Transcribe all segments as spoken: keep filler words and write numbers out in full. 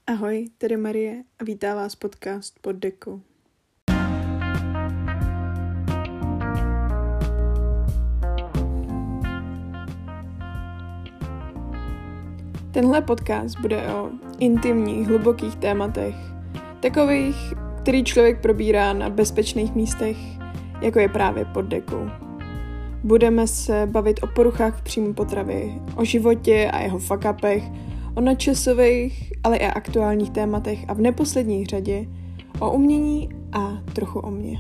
Ahoj, tady Marie a vítá vás podcast Pod dekou. Tenhle podcast bude o intimních, hlubokých tématech, takových, který člověk probírá na bezpečných místech, jako je právě pod dekou. Budeme se bavit o poruchách v příjmu potravy, o životě a jeho fuck-upech, o nadčasových, ale i aktuálních tématech a v neposlední řadě o umění a trochu o mně.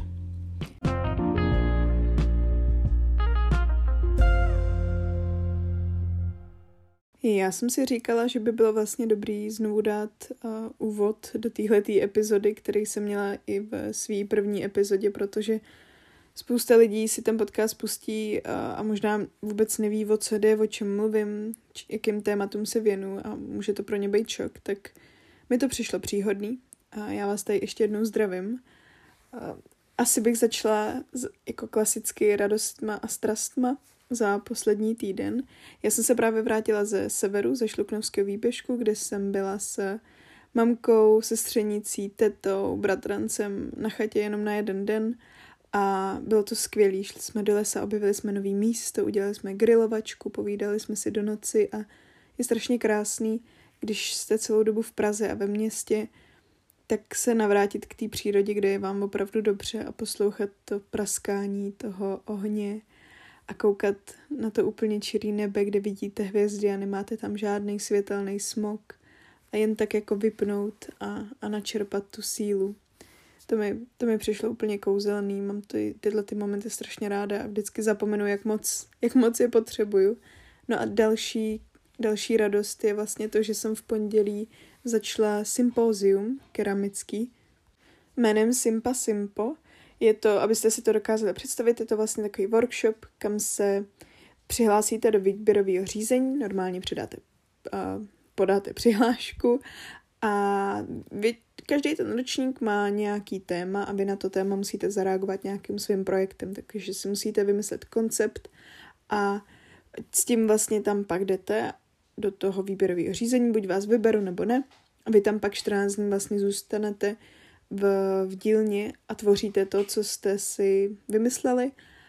Já jsem si říkala, že by bylo vlastně dobrý znovu dát uh, úvod do téhletý epizody, který jsem měla i v své první epizodě, protože spousta lidí si ten podcast pustí uh, a možná vůbec neví, o co jde, o čem mluvím, či, jakým tématům se věnu a může to pro ně být šok. Tak mi to přišlo příhodný a já vás tady ještě jednou zdravím. Uh, asi bych začala z, jako klasicky radostma a strastma za poslední týden. Já jsem se právě vrátila ze severu, ze Šluknovského výběžku, kde jsem byla s mamkou, sestřenicí, tetou, bratrancem na chatě jenom na jeden den a bylo to skvělý. Šli jsme do lesa, objevili jsme nový místo, udělali jsme grilovačku, povídali jsme si do noci a je strašně krásný, když jste celou dobu v Praze a ve městě, tak se navrátit k té přírodě, kde je vám opravdu dobře a poslouchat to praskání toho ohně a koukat na to úplně čirý nebe, kde vidíte hvězdy a nemáte tam žádný světelný smog a jen tak jako vypnout a, a načerpat tu sílu. To mi, to mi přišlo úplně kouzelný, mám ty, tyhle ty momenty strašně ráda a vždycky zapomenu, jak moc, jak moc je potřebuju. No a další, další radost je vlastně to, že jsem v pondělí začala sympózium keramický jménem Simpa Simpo. Je to, abyste si to dokázali představit, je to vlastně takový workshop, kam se přihlásíte do výběrového řízení, normálně přidáte, uh, podáte přihlášku a vy, každý ten ročník má nějaký téma a vy na to téma musíte zareagovat nějakým svým projektem, takže si musíte vymyslet koncept a s tím vlastně tam pak jdete do toho výběrového řízení, buď vás vyberu nebo ne, a vy tam pak čtrnáct dní vlastně zůstanete v, v dílně a tvoříte to, co jste si vymysleli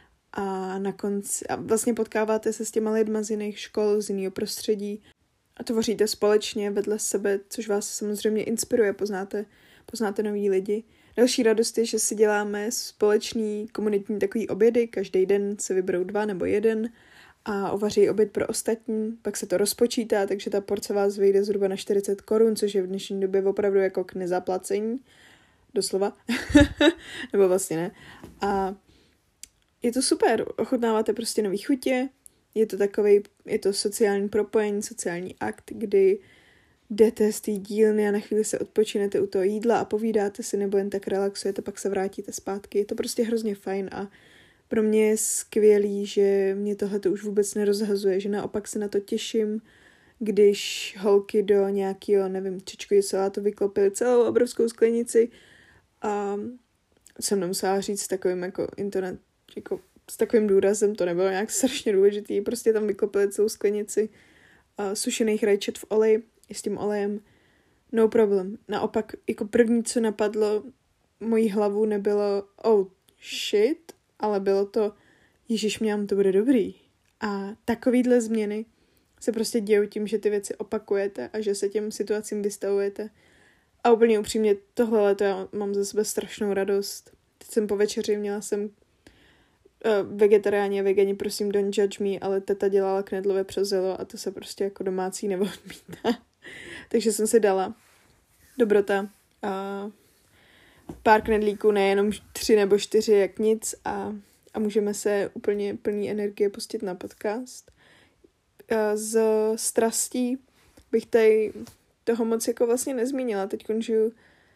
a na konci a vlastně potkáváte se s těma lidma z jiných škol, z jiného prostředí a tvoříte společně vedle sebe, což vás samozřejmě inspiruje, poznáte, poznáte nový lidi. Další radost je, že si děláme společný komunitní takový obědy, každý den se vyberou dva nebo jeden a uvaří oběd pro ostatní, pak se to rozpočítá, takže ta porce vás vyjde zhruba na čtyřicet korun, což je v dnešní době opravdu jako k nezaplacení. Doslova. Nebo vlastně ne. A je to super. Ochutnáváte prostě nový chutě. Je to takovej, je to sociální propojení, sociální akt, kdy jdete z té dílny a na chvíli se odpočinete u toho jídla a povídáte si, nebo jen tak relaxujete, pak se vrátíte zpátky. Je to prostě hrozně fajn a pro mě je skvělý, že mě tohleto už vůbec nerozhazuje, že naopak se na to těším, když holky do nějakého, nevím, čečkový salátu vyklopily celou obrovskou sklenici a jsem nemusela říct s takovým jako internet, jako s takovým důrazem, to nebylo nějak strašně důležitý, prostě tam vyklopili celou sklenici uh, sušených rajčat v oleji, i s tím olejem, no problem. Naopak, jako první, co napadlo mojí hlavu, nebylo oh shit, ale bylo to ježišměm, to bude dobrý. A takovýhle změny se prostě dějou tím, že ty věci opakujete a že se těm situacím vystavujete. A úplně upřímně, tohle leto já mám ze sebe strašnou radost. Teď jsem po večeři, měla jsem uh, vegetariáni a vegani, prosím, don't judge me, ale teta dělala knedlové přezelo a to se prostě jako domácí neodmítá. Takže jsem si dala dobrota a pár knedlíků, nejenom tři nebo čtyři, jak nic a, a můžeme se úplně plný energie pustit na podcast. Uh, z strastí bych tady toho moc jako vlastně nezmínila. Teď žiju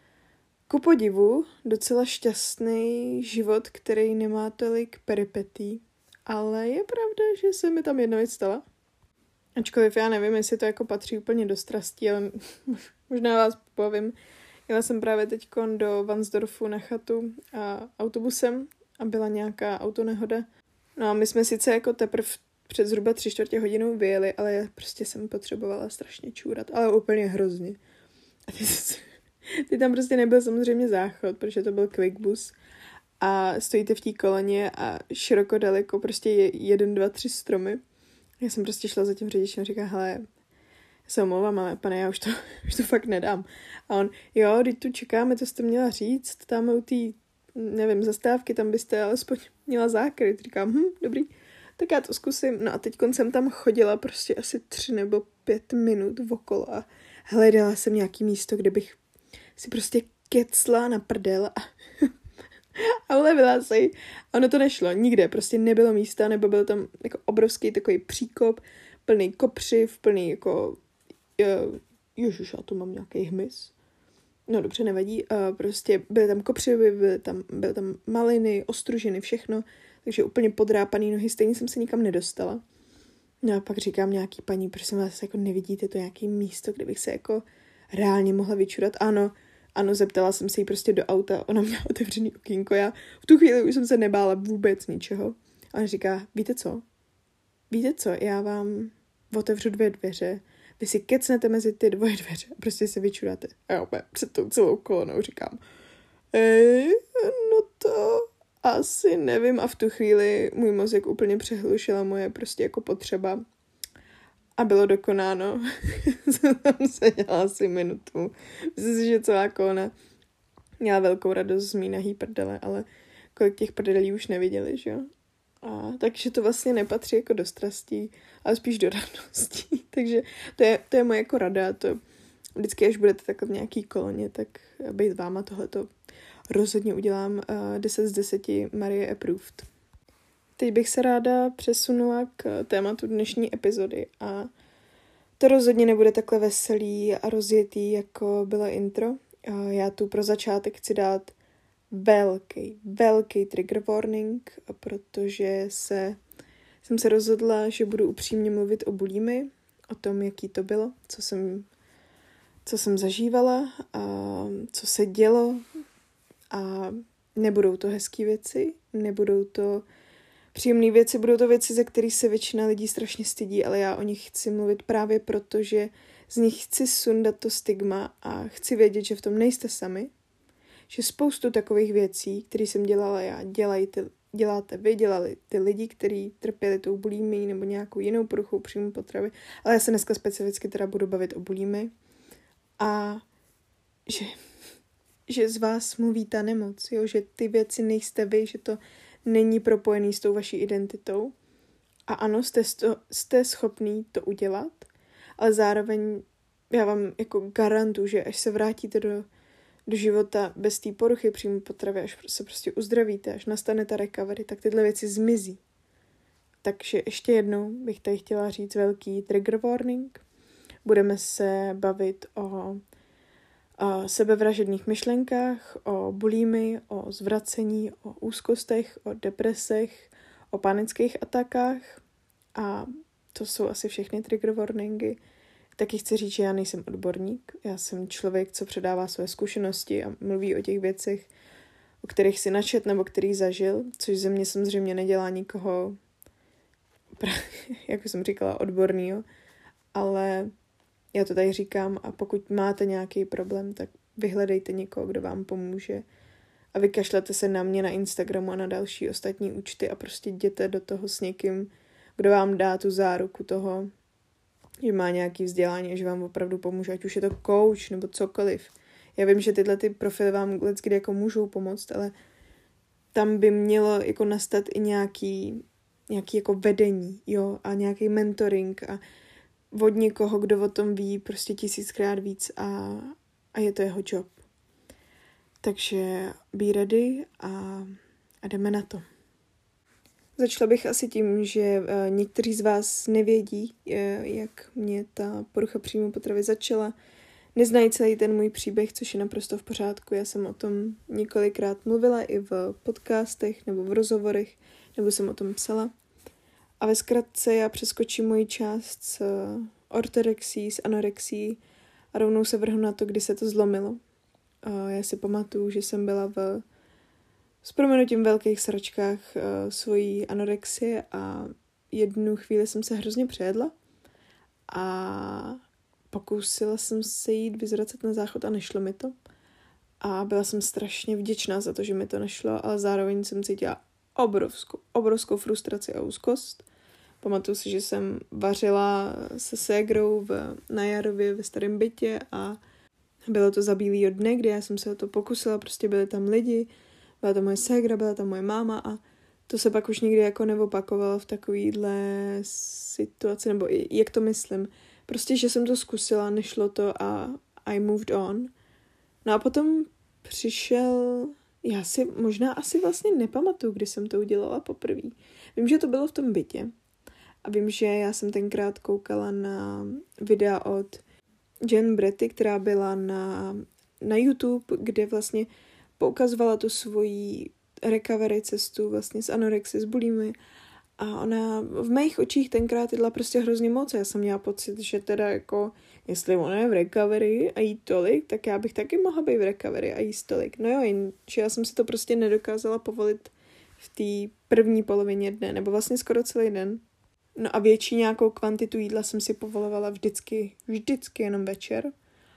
ku podivu docela šťastný život, který nemá tolik peripetí, ale je pravda, že se mi tam jedna věc stala. Ačkoliv já nevím, jestli to jako patří úplně do strastí, ale možná vás povím. Jela jsem právě teď do Vansdorfu na chatu a autobusem a byla nějaká autonehoda. No a my jsme sice jako teprve před zhruba tři čtvrtě hodinou vyjeli, ale já prostě jsem potřebovala strašně čůrat, ale úplně hrozně. A ty, ty tam prostě nebyl samozřejmě záchod, protože to byl Quickbus. A stojíte v té koloně a široko daleko prostě je jeden, dva, tři stromy. Já jsem prostě šla za tím řidičem a říká, hele, já se omlouvám, ale pane, já už to, už to fakt nedám. A on, jo, když tu čekáme, to jste měla říct, tam u té, nevím, zastávky, tam byste alespoň měla zákryt. Říkám, hm, dobrý, tak já to zkusím. No a teď jsem tam chodila prostě asi tři nebo pět minut okolo a hledala jsem nějaký místo, kde bych si prostě kecla na prdel a a ulevila se jí. Ono to nešlo, nikde, prostě nebylo místa, nebo byl tam jako obrovský takový příkop, plný kopřiv, plný jako, ježiš, já tu mám nějaký hmyz. No dobře, nevadí, uh, prostě byly tam kopřivy, byly tam, byly tam maliny, ostružiny, všechno, takže úplně podrápaný nohy, stejně jsem se nikam nedostala. No a pak říkám nějaký paní, prosím vás, jako nevidíte to nějaký místo, kde bych se jako reálně mohla vyčurat? Ano, Ano, zeptala jsem se jí prostě do auta, ona měla otevřený okýnko, já v tu chvíli už jsem se nebála vůbec ničeho. A ona říká, víte co? Víte co, já vám otevřu dvě dveře, vy si kecnete mezi ty dvoje dveře a prostě se vyčuráte. A já opět před tou celou kolonou říkám, ej, no to asi nevím. A v tu chvíli můj mozek úplně přehlušila moje prostě jako potřeba. A bylo dokonáno. Jsem seděla asi minutu. Myslím si, že celá kolona měla velkou radost z mý nahý prdele, ale kolik těch prdelí už neviděli, že jo? A takže to vlastně nepatří jako do strastí, ale spíš do radostí. Takže to je, to je moje jako rada. To vždycky, až budete takhle v nějaký koloně, tak být váma tohleto rozhodně udělám uh, deset z deseti Marie approved. Teď bych se ráda přesunula k tématu dnešní epizody a to rozhodně nebude takhle veselý a rozjetý, jako byla intro. Já tu pro začátek chci dát velký, velký trigger warning, protože se, jsem se rozhodla, že budu upřímně mluvit o bulimy, o tom, jaký to bylo, co jsem, co jsem zažívala, a co se dělo a nebudou to hezký věci, nebudou to příjemné věci, budou to věci, ze kterých se většina lidí strašně stydí, ale já o nich chci mluvit právě proto, že z nich chci sundat to stigma a chci vědět, že v tom nejste sami, že spoustu takových věcí, které jsem dělala já, dělají ty, děláte vy, dělali ty lidi, kteří trpěli tou bulimií nebo nějakou jinou poruchou příjmu potravy, ale já se dneska specificky teda budu bavit o bulimii a že, že z vás mluví ta nemoc, jo? Že ty věci nejste vy, že to není propojený s tou vaší identitou. A ano, jste, sto, jste schopný to udělat, ale zároveň já vám jako garantuju, že až se vrátíte do, do života bez té poruchy příjmu potravy, až se prostě uzdravíte, až nastane ta recovery, tak tyhle věci zmizí. Takže ještě jednou bych tady chtěla říct velký trigger warning. Budeme se bavit o, o sebevražedných myšlenkách, o bulimii, o zvracení, o úzkostech, o depresech, o panických atakách a to jsou asi všechny trigger warningy. Taky chci říct, že já nejsem odborník, já jsem člověk, co předává své zkušenosti a mluví o těch věcech, o kterých si načet nebo který zažil, což ze mě samozřejmě nedělá nikoho, jak jsem říkala, odbornýho, ale já to tady říkám a pokud máte nějaký problém, tak vyhledejte někoho, kdo vám pomůže a vykašlete se na mě na Instagramu a na další ostatní účty a prostě jděte do toho s někým, kdo vám dá tu záruku toho, že má nějaký vzdělání a že vám opravdu pomůže, ať už je to coach nebo cokoliv. Já vím, že tyhle ty profily vám leckdy jako můžou pomoct, ale tam by mělo jako nastat i nějaký, nějaký jako vedení, jo, a nějaký mentoring a od někoho, kdo o tom ví prostě tisíckrát víc a, a je to jeho job. Takže be ready a, a jdeme na to. Začala bych asi tím, že uh, někteří z vás nevědí, uh, jak mě ta porucha příjmu potravy začala. Neznají celý ten můj příběh, což je naprosto v pořádku. Já jsem o tom několikrát mluvila i v podcastech nebo v rozhovorech, nebo jsem o tom psala. A ve zkratce já přeskočím moji část s ortorexí, s anorexí a rovnou se vrhnu na to, kdy se to zlomilo. Uh, já si pamatuju, že jsem byla v s proměnutím velkých sračkách uh, svojí anorexie a jednu chvíli jsem se hrozně přejedla a pokusila jsem se jít vyzvracet na záchod a nešlo mi to. A byla jsem strašně vděčná za to, že mi to nešlo, ale zároveň jsem cítila obrovskou, obrovskou frustraci a úzkost. Pamatuju si, že jsem vařila se ségrou v, na Jarově ve starém bytě a bylo to za bílýho dne, kdy já jsem se o to pokusila, prostě byli tam lidi, byla tam moje ségra, byla tam moje máma a to se pak už nikdy jako neopakovalo v takovýhle situaci, nebo jak to myslím. Prostě, že jsem to zkusila, nešlo to a I moved on. No a potom přišel, já si možná asi vlastně nepamatuju, kdy jsem to udělala poprvé. Vím, že to bylo v tom bytě a vím, že já jsem tenkrát koukala na videa od Jen Bretty, která byla na, na YouTube, kde vlastně poukazovala tu svoji recovery cestu vlastně z anorexie, s bulimy a ona v mých očích tenkrát jedla prostě hrozně moc. Já jsem měla pocit, že teda jako, jestli ona je v recovery a jí tolik, tak já bych taky mohla být v recovery a jíst tolik. No jo, jenže já jsem si to prostě nedokázala povolit v té první polovině dne, nebo vlastně skoro celý den. No a větší nějakou kvantitu jídla jsem si povolovala vždycky, vždycky jenom večer.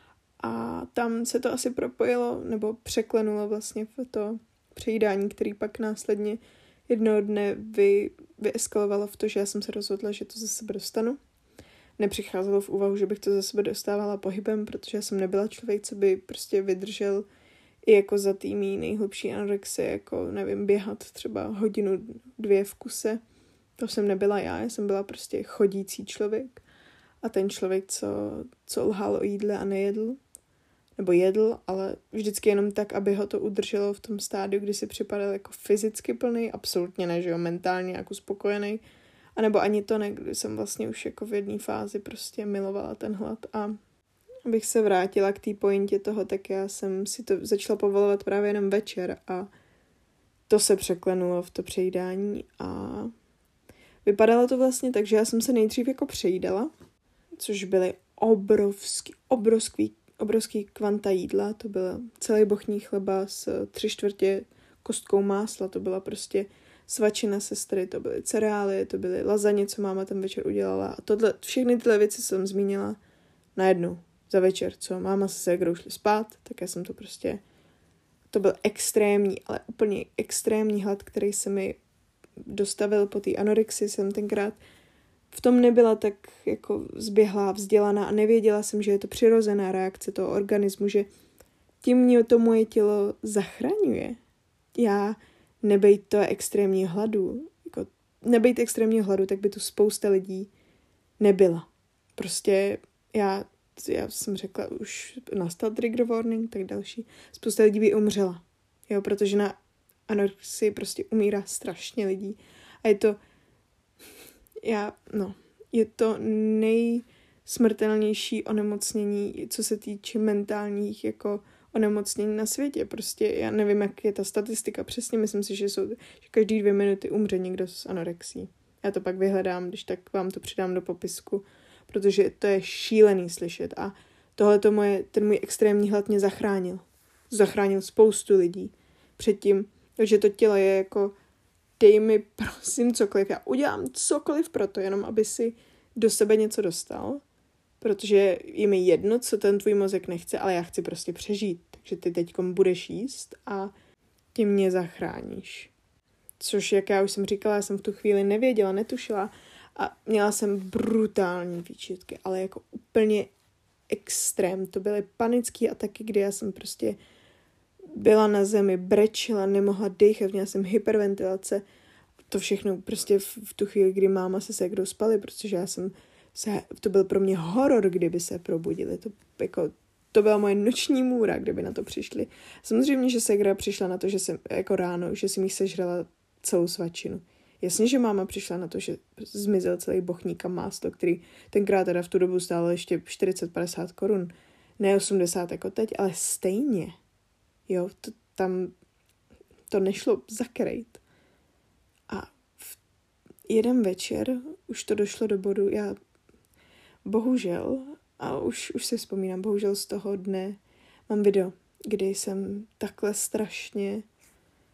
A tam se to asi propojilo, nebo překlenulo vlastně v to přejídání, který pak následně jednoho dne vy, vyeskalovalo v to, že já jsem se rozhodla, že to ze sebe dostanu. Nepřicházelo v úvahu, že bych to ze sebe dostávala pohybem, protože já jsem nebyla člověk, co by prostě vydržel i jako za týmí nejhlubší anorexie, jako nevím, běhat třeba hodinu, dvě v kuse. To jsem nebyla já, já jsem byla prostě chodící člověk. A ten člověk, co, co lhal o jídle a nejedl, nebo jedl, ale vždycky jenom tak, aby ho to udrželo v tom stádiu, kdy si připadal jako fyzicky plný, absolutně ne, že jo, mentálně jako spokojený. A nebo ani to ne, kdy jsem vlastně už jako v jedné fázi prostě milovala ten hlad. A abych se vrátila k té pointě toho, tak já jsem si to začala povolovat právě jenom večer a to se překlenulo v to přejídání a vypadalo to vlastně tak, že já jsem se nejdřív jako přejídala, což byly obrovský, obrovský obrovský kvanta jídla, to byl celý bochní chleba s tři čtvrtě kostkou másla, to byla prostě svačina sestry, to byly cereálie, to byly lazaně, co máma ten večer udělala a tohle, všechny tyhle věci jsem zmínila najednou za večer, co máma se ségrou šli spát, tak já jsem to prostě, to byl extrémní, ale úplně extrémní hlad, který se mi dostavil po té anorexii, jsem tenkrát v tom nebyla tak jako zběhlá, vzdělaná a nevěděla jsem, že je to přirozená reakce toho organismu, že tím mě to moje tělo zachraňuje. Já nebejt to extrémní hladu, jako nebejt extrémní hladu, tak by tu spousta lidí nebyla. Prostě já, já jsem řekla, už nastal trigger warning, tak další. Spousta lidí by umřela, jo, protože na anorexii prostě umírá strašně lidí. A je to Já, no, je to nejsmrtelnější onemocnění, co se týče mentálních jako onemocnění na světě. Prostě já nevím, jak je ta statistika přesně, myslím si, že, jsou, že každý dvě minuty umře někdo s anorexí. Já to pak vyhledám, když tak vám to přidám do popisku, protože to je šílený slyšet a tohle to moje, ten můj extrémní hlad mě zachránil. Zachránil spoustu lidí předtím, takže to tělo je jako dej mi prosím cokoliv, já udělám cokoliv pro to, jenom aby si do sebe něco dostal, protože je mi jedno, co ten tvůj mozek nechce, ale já chci prostě přežít, takže ty teďkom budeš jíst a ty mě zachráníš. Což, jak já už jsem říkala, já jsem v tu chvíli nevěděla, netušila a měla jsem brutální výčitky, ale jako úplně extrém. To byly panické ataky, kdy já jsem prostě byla na zemi, brečela, nemohla dýchat, měla jsem hyperventilace. To všechno prostě v, v tu chvíli, kdy máma se ségrou spali, protože já jsem se, to byl pro mě horor, kdyby se probudili. To, jako, to byla moje noční můra, kdyby na to přišli. Samozřejmě, že ségra přišla na to, že jsem jako ráno, že jsem jí sežrala celou svačinu. Jasně, že máma přišla na to, že zmizel celý bochník a máslo, který tenkrát teda v tu dobu stálo ještě čtyřicet padesát korun. Ne osmdesát jako teď, ale stejně. Jo, to, tam to nešlo zakrejt. A v jeden večer už to došlo do bodu, já bohužel, a už, už si vzpomínám, bohužel z toho dne mám video, kdy jsem takhle strašně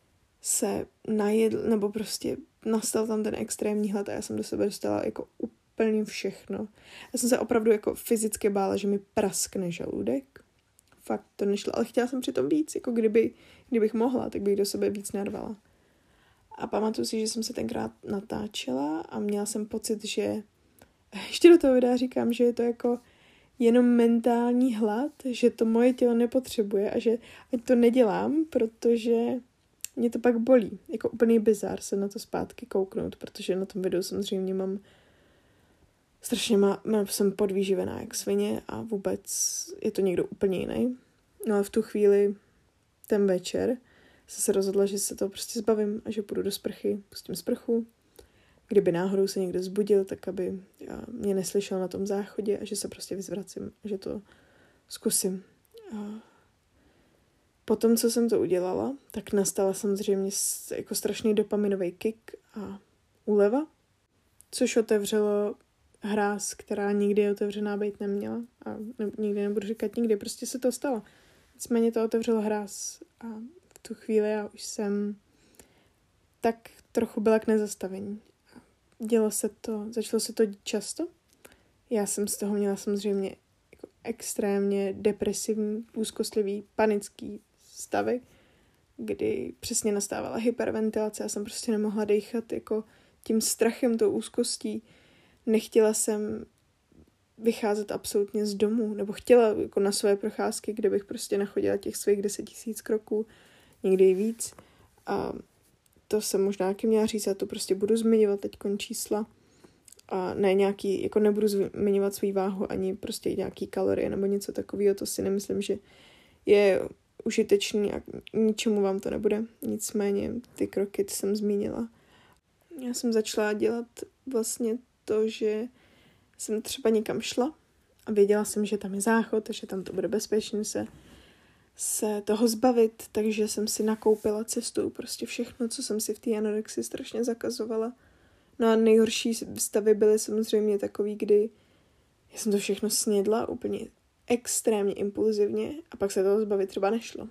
se najedl, nebo prostě nastal tam ten extrémní hlad a já jsem do sebe dostala jako úplně všechno. Já jsem se opravdu jako fyzicky bála, že mi praskne žaludek. Fakt to nešlo, ale chtěla jsem přitom víc, jako kdyby, kdybych mohla, tak bych do sebe víc narvala. A pamatuju si, že jsem se tenkrát natáčela a měla jsem pocit, že ještě do toho videa říkám, že je to jako jenom mentální hlad, že to moje tělo nepotřebuje a že ať to nedělám, protože mě to pak bolí. Jako úplný bizár se na to zpátky kouknout, protože na tom videu samozřejmě mám strašně má, mám, jsem podvýživená jak svině a vůbec je to někdo úplně jiný. No a v tu chvíli, ten večer, jsem se rozhodla, že se toho prostě zbavím a že půjdu do sprchy, pustím sprchu. Kdyby náhodou se někdo zbudil, tak aby mě neslyšel na tom záchodě a že se prostě vyzvracím a že to zkusím. A potom, co jsem to udělala, tak nastala samozřejmě jako strašný dopaminový kick a úleva, což otevřelo hráz, která nikdy otevřená být neměla a ne, nikdy nebudu říkat nikdy, prostě se to stalo. Nicméně to otevřelo hráz a v tu chvíli já už jsem tak trochu byla k nezastavení. Dělo se to, začalo se to dít často. Já jsem z toho měla samozřejmě jako extrémně depresivní, úzkostlivý, panický stavy, kdy přesně nastávala hyperventilace. Já jsem prostě nemohla dýchat jako tím strachem, tou úzkostí. Nechtěla jsem vycházet absolutně z domu, nebo chtěla jako na své procházky, kde bych prostě nachodila těch svých deset tisíc kroků, někdy i víc. A to jsem možná taky měla říct, já to prostě budu zmiňovat teď čísla a ne nějaký, jako nebudu zmiňovat svou váhu ani prostě nějaký kalorie nebo něco takového, to si nemyslím, že je užitečný a ničemu vám to nebude. Nicméně ty kroky ty jsem zmínila. Já jsem začala dělat vlastně to, že jsem třeba někam šla a věděla jsem, že tam je záchod a že tam to bude bezpečné se se toho zbavit, takže jsem si nakoupila cestou prostě všechno, co jsem si v té anorexii strašně zakazovala. No a nejhorší stavy byly samozřejmě takový, kdy já jsem to všechno snědla úplně extrémně impulzivně a pak se toho zbavit třeba nešlo.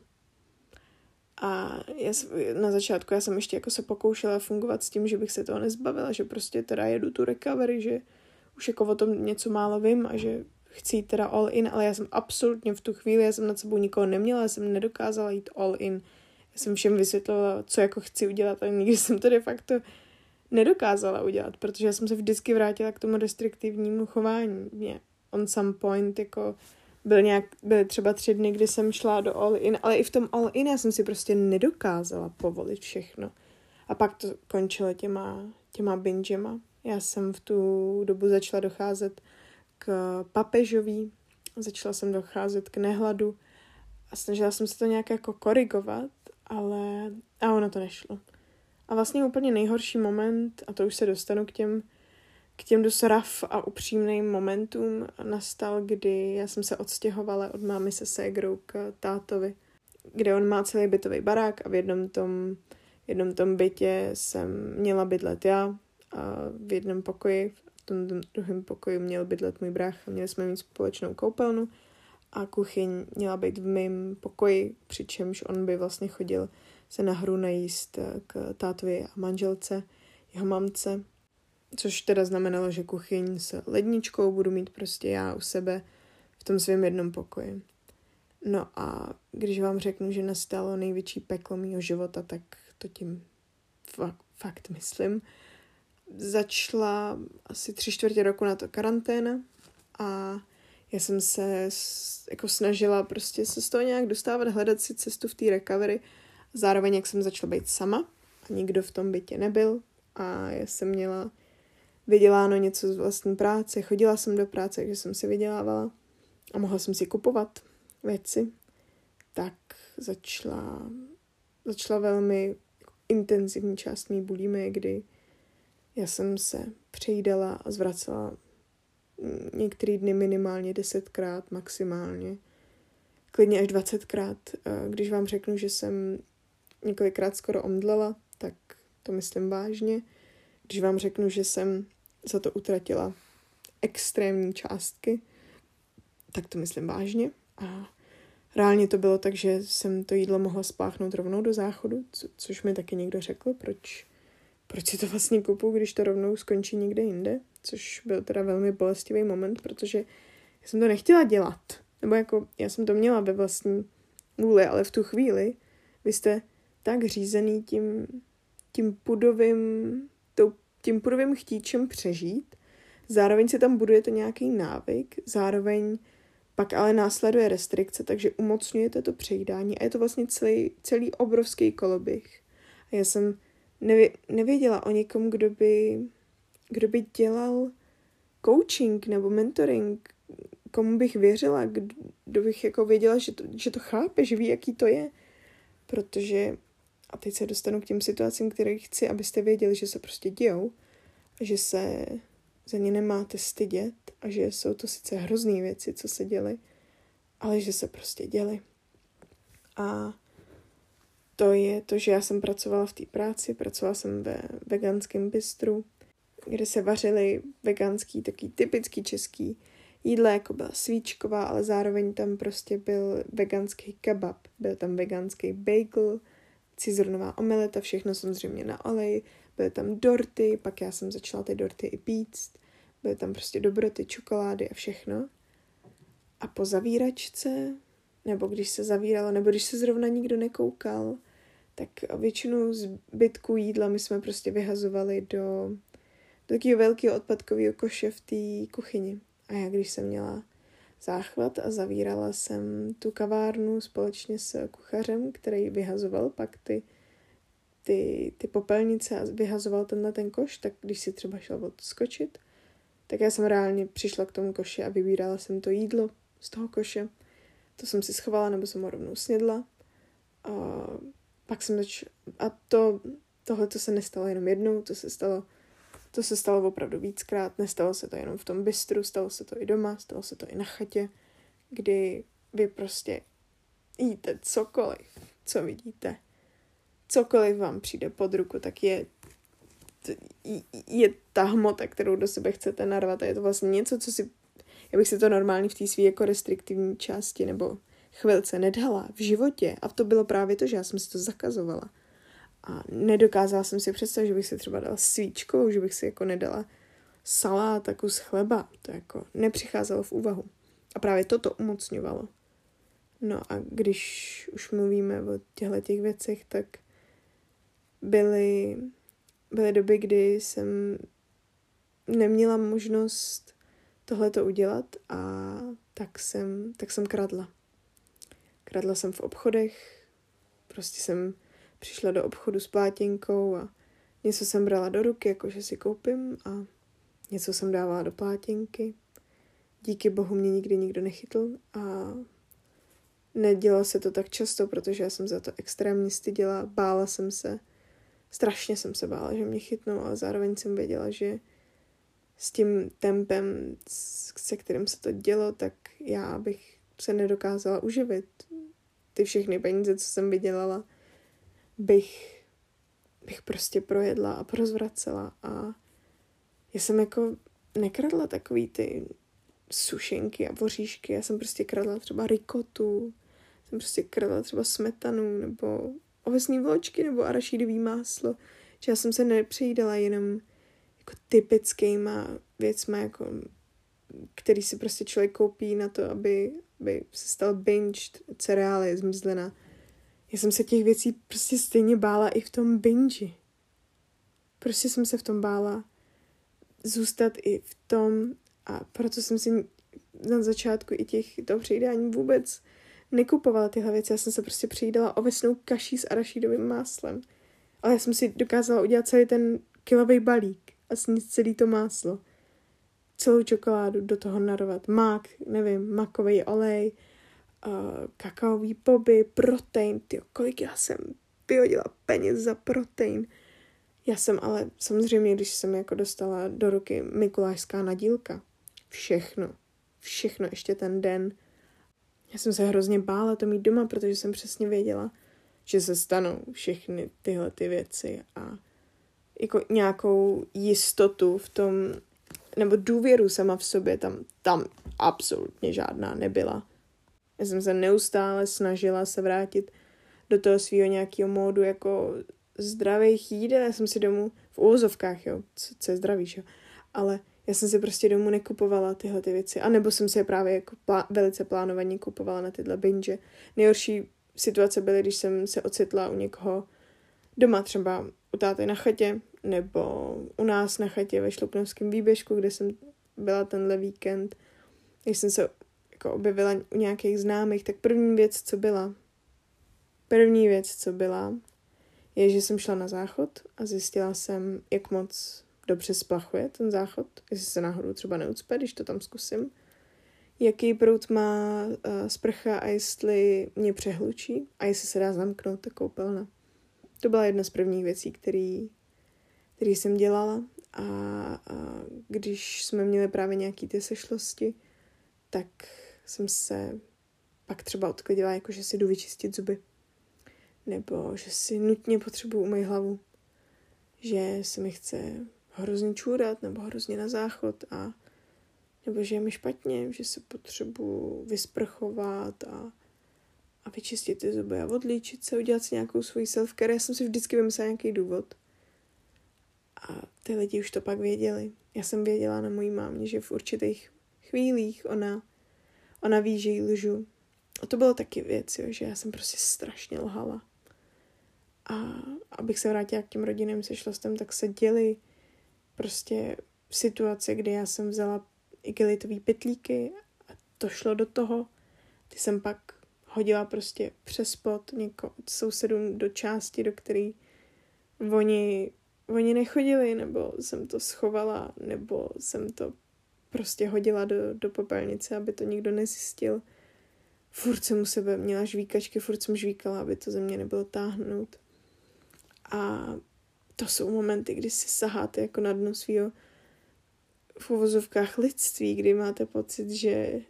A já, na začátku já jsem ještě jako se pokoušela fungovat s tím, že bych se toho nezbavila, že prostě teda jedu tu recovery, že už jako o tom něco málo vím a že chci jít teda all in, ale já jsem absolutně v tu chvíli, já jsem nad sebou nikoho neměla, já jsem nedokázala jít all in. Já jsem všem vysvětlovala, co jako chci udělat, ale nikdy jsem to de facto nedokázala udělat, protože já jsem se vždycky vrátila k tomu restriktivnímu chování. Mě on some point jako byl nějak, byly třeba tři dny, kdy jsem šla do all in, ale i v tom all in já jsem si prostě nedokázala povolit všechno. A pak to končilo těma, těma bingema. Já jsem v tu dobu začala docházet k papežovi, začala jsem docházet k nehladu a snažila jsem se to nějak jako korigovat, ale a ono to nešlo. A vlastně úplně nejhorší moment, a to už se dostanu k těm, k těm dost rough a upřímným momentům, nastal, kdy já jsem se odstěhovala od mámy se ségrou k tátovi, kde on má celý bytový barák a v jednom tom, v jednom tom bytě jsem měla bydlet já a v jednom pokoji, v tom druhém pokoji měl bydlet můj brácha, měli jsme mít společnou koupelnu a kuchyň měla být v mém pokoji, přičemž on by vlastně chodil se na hru najíst k tátovi a manželce, jeho mamce, což teda znamenalo, že kuchyň s ledničkou budu mít prostě já u sebe v tom svém jednom pokoji. No a když vám řeknu, že nastalo největší peklo mýho života, tak to tím fakt, fakt myslím. Začala asi tři čtvrtě roku na to karanténa a já jsem se jako snažila prostě se z toho nějak dostávat, hledat si cestu v té recovery. Zároveň, jak jsem začala být sama a nikdo v tom bytě nebyl a já jsem měla vyděláno něco z vlastní práce, chodila jsem do práce, takže jsem si vydělávala a mohla jsem si kupovat věci, tak začala, začala velmi intenzivní část mý bulimie, kdy já jsem se přejídala a zvracela některé dny minimálně desetkrát, maximálně, klidně až dvacetkrát. Když vám řeknu, že jsem několikrát skoro omdlela, tak to myslím vážně. Když vám řeknu, že jsem za to utratila extrémní částky, tak to myslím vážně. A reálně to bylo tak, že jsem to jídlo mohla spláchnout rovnou do záchodu, co, což mi taky někdo řekl, proč, proč si to vlastně kupu, když to rovnou skončí někde jinde. což byl teda velmi bolestivý moment, protože já jsem to nechtěla dělat. Nebo jako, já jsem to měla ve vlastní vůli, ale v tu chvíli vy jste tak řízený tím, tím pudovým, tím pudovým chtíčem přežít, zároveň si tam budujete nějaký návyk, zároveň pak ale následuje restrikce, takže umocňujete to přejídání a je to vlastně celý, celý obrovský koloběh. A já jsem nevě, nevěděla o někom, kdo by, kdo by dělal coaching nebo mentoring, komu bych věřila, kdo bych jako věděla, že to, že to chápe, že ví, jaký to je. Protože, a teď se dostanu k těm situacím, které chci, abyste věděli, že se prostě dějou, že se za ně nemáte stydět a že jsou to sice hrozný věci, co se děly, ale že se prostě děly. A to je to, že já jsem pracovala v té práci, pracovala jsem ve veganském bistru, kde se vařily veganský, taký typický český jídla, jako byla svíčková, ale zároveň tam prostě byl veganský kebab, byl tam veganský bagel, cizrnová omeleta, všechno samozřejmě na oleji, byly tam dorty, pak já jsem začala ty dorty i píct, byly tam prostě dobroty, čokolády a všechno. A po zavíračce, nebo když se zavíralo, nebo když se zrovna nikdo nekoukal, tak většinu zbytků jídla my jsme prostě vyhazovali do, do takového velkého odpadkového koše v té kuchyni. A já když jsem měla záchvat a zavírala jsem tu kavárnu společně s kuchařem, který vyhazoval pak ty, ty, ty popelnice a vyhazoval tenhle ten koš, tak když si třeba šel odskočit, tak já jsem reálně přišla k tomu koši a vybírala jsem to jídlo z toho koše. To jsem si schovala, nebo jsem ho rovnou snědla. A pak jsem zač... A to, tohle to se nestalo jenom jednou, to se stalo To se stalo opravdu víckrát, nestalo se to jenom v tom bistru, stalo se to i doma, stalo se to i na chatě, kdy vy prostě jíte cokoliv, co vidíte. Cokoliv vám přijde pod ruku, tak je, je ta hmota, kterou do sebe chcete narvat a je to vlastně něco, co si, já bych si to normálně v té svý jako restriktivní části nebo chvilce nedala v životě a to bylo právě to, že já jsem si to zakazovala. A nedokázala jsem si představit, že bych si třeba dala svíčkovou, že bych si jako nedala salát a kus chleba. To jako nepřicházelo v úvahu. A právě toto umocňovalo. No a když už mluvíme o těchto těch věcech, tak byly, byly doby, kdy jsem neměla možnost tohleto udělat a tak jsem, tak jsem kradla. Kradla jsem v obchodech, prostě jsem přišla do obchodu s plátěnkou a něco jsem brala do ruky, jakože si koupím a něco jsem dávala do plátěnky. Díky bohu mě nikdy nikdo nechytl a nedělo se to tak často, protože já jsem za to extrémně styděla, bála jsem se, strašně jsem se bála, že mě chytnou, ale zároveň jsem věděla, že s tím tempem, se kterým se to dělo, tak já bych se nedokázala uživit. Ty všechny peníze, co jsem vydělala, bych, bych prostě projedla a prozvracela a já jsem jako nekradla takový ty sušenky a voříšky, já jsem prostě kradla třeba rikotu, jsem prostě kradla třeba smetanu nebo ovesní vločky nebo arašídový máslo, že já jsem se nepřejídala jenom jako typickýma věcma, jako, který si prostě člověk koupí na to, aby, aby se stal binge, cereály, zmrzlina. Já jsem se těch věcí prostě stejně bála i v tom binge. Prostě jsem se v tom bála zůstat i v tom a proto jsem si na začátku i těch toho přejídání vůbec nekupovala tyhle věci. Já jsem se prostě přejídala ovesnou kaší s arašídovým máslem. Ale já jsem si dokázala udělat celý ten kilový balík a sníst celý to máslo. Celou čokoládu do toho narovat. Mák, nevím, makový olej, uh, kakaový boby, protein. Tyjo, kolik já jsem vyhodila peněz za protein. Já jsem ale samozřejmě, když jsem jako dostala do ruky mikulášská nadílka, všechno, všechno ještě ten den. Já jsem se hrozně bála to mít doma, protože jsem přesně věděla, že se stanou všechny tyhle ty věci a jako nějakou jistotu v tom, nebo důvěru sama v sobě tam, tam absolutně žádná nebyla. Já jsem se neustále snažila se vrátit do toho svého nějakého módu jako zdravých jídel. Já jsem si domů v úvozovkách, jo, co, co je zdraví, jo. Ale Já jsem si prostě domů nekupovala tyhle ty věci. A nebo jsem si je právě jako plá- velice plánovaně kupovala na tyhle binge. Nejhorší situace byly, když jsem se ocitla u někoho doma, třeba u táty na chatě, nebo u nás na chatě ve Šluknovském výběžku, kde jsem byla tenhle víkend. Když jsem se jako objevila u nějakých známých, tak první věc, co byla, první věc, co byla, je, že jsem šla na záchod a zjistila jsem, jak moc dobře splachuje ten záchod, jestli se náhodou třeba neucpe, když to tam zkusím, jaký proud má uh, sprcha a jestli mě přehlučí a jestli se dá zamknout ta koupelna. To byla jedna z prvních věcí, který, který jsem dělala a, a když jsme měli právě nějaký ty sešlosti, tak jsem se pak třeba odklidila, jako že si jdu vyčistit zuby. Nebo že si nutně potřebuji umýt hlavu. Že se mi chce hrozně čůrat nebo hrozně na záchod a nebo že je mi špatně, že se potřebuji vysprchovat a, a vyčistit ty zuby a odlíčit se, udělat si nějakou svoji self-care. Já jsem si vždycky vymyslela nějaký důvod. A ty lidi už to pak věděli. Já jsem věděla na mojí mámě, že v určitých chvílích ona, ona ví, že jí lžu. A to bylo taky věc, jo, že já jsem prostě strašně lhala. A abych se vrátila k těm rodinným sešlostem, tak se děly prostě situace, kdy já jsem vzala igelitový pytlíky a to šlo do toho. Ty jsem pak hodila prostě přes pod něko, sousedům do části, do který oni, oni nechodili, nebo jsem to schovala, nebo jsem to prostě hodila do, do popelnice, aby to nikdo nezjistil. Furt jsem u sebe měla žvíkačky, furt jsem žvíkala, aby to ze mě nebylo táhnout. A to jsou momenty, kdy si saháte jako na dno svýho v uvozovkách lidství, kdy máte pocit, že,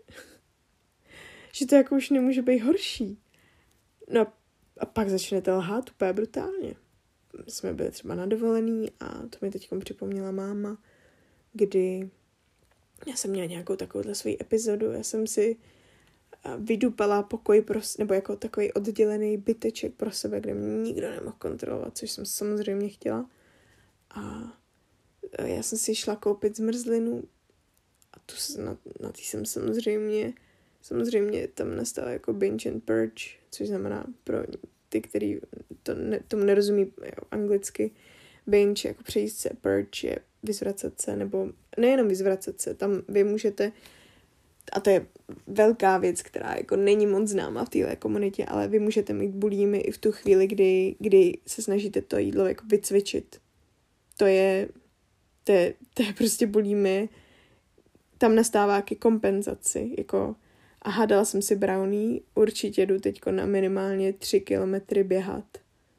že to jako už nemůže být horší. No a pak začnete lhát úplně brutálně. Jsme byli třeba na dovolený a to mi teď připomněla máma, kdy já jsem měla nějakou takovouhle svoji epizodu, já jsem si vydupala pokoj pro, nebo jako takový oddělený byteček pro sebe, kde mě nikdo nemohl kontrolovat, což jsem samozřejmě chtěla. A já jsem si šla koupit zmrzlinu a tu, na, na tý jsem samozřejmě, samozřejmě tam nastala jako binge and purge, což znamená pro ty, který to ne, tomu nerozumí jo, anglicky, binge jako přejít se, purge je vyzvracet se, nebo nejenom vyzvracet se, tam vy můžete, a to je velká věc, která jako není moc známa v téhle komunitě, ale vy můžete mít bulími i v tu chvíli, kdy, kdy se snažíte to jídlo jako vycvičit. To je, to je, to je prostě bulími, tam nastává ke kompenzaci, jako aha, dala jsem si brownie, určitě jdu teďko na minimálně tři kilometry běhat.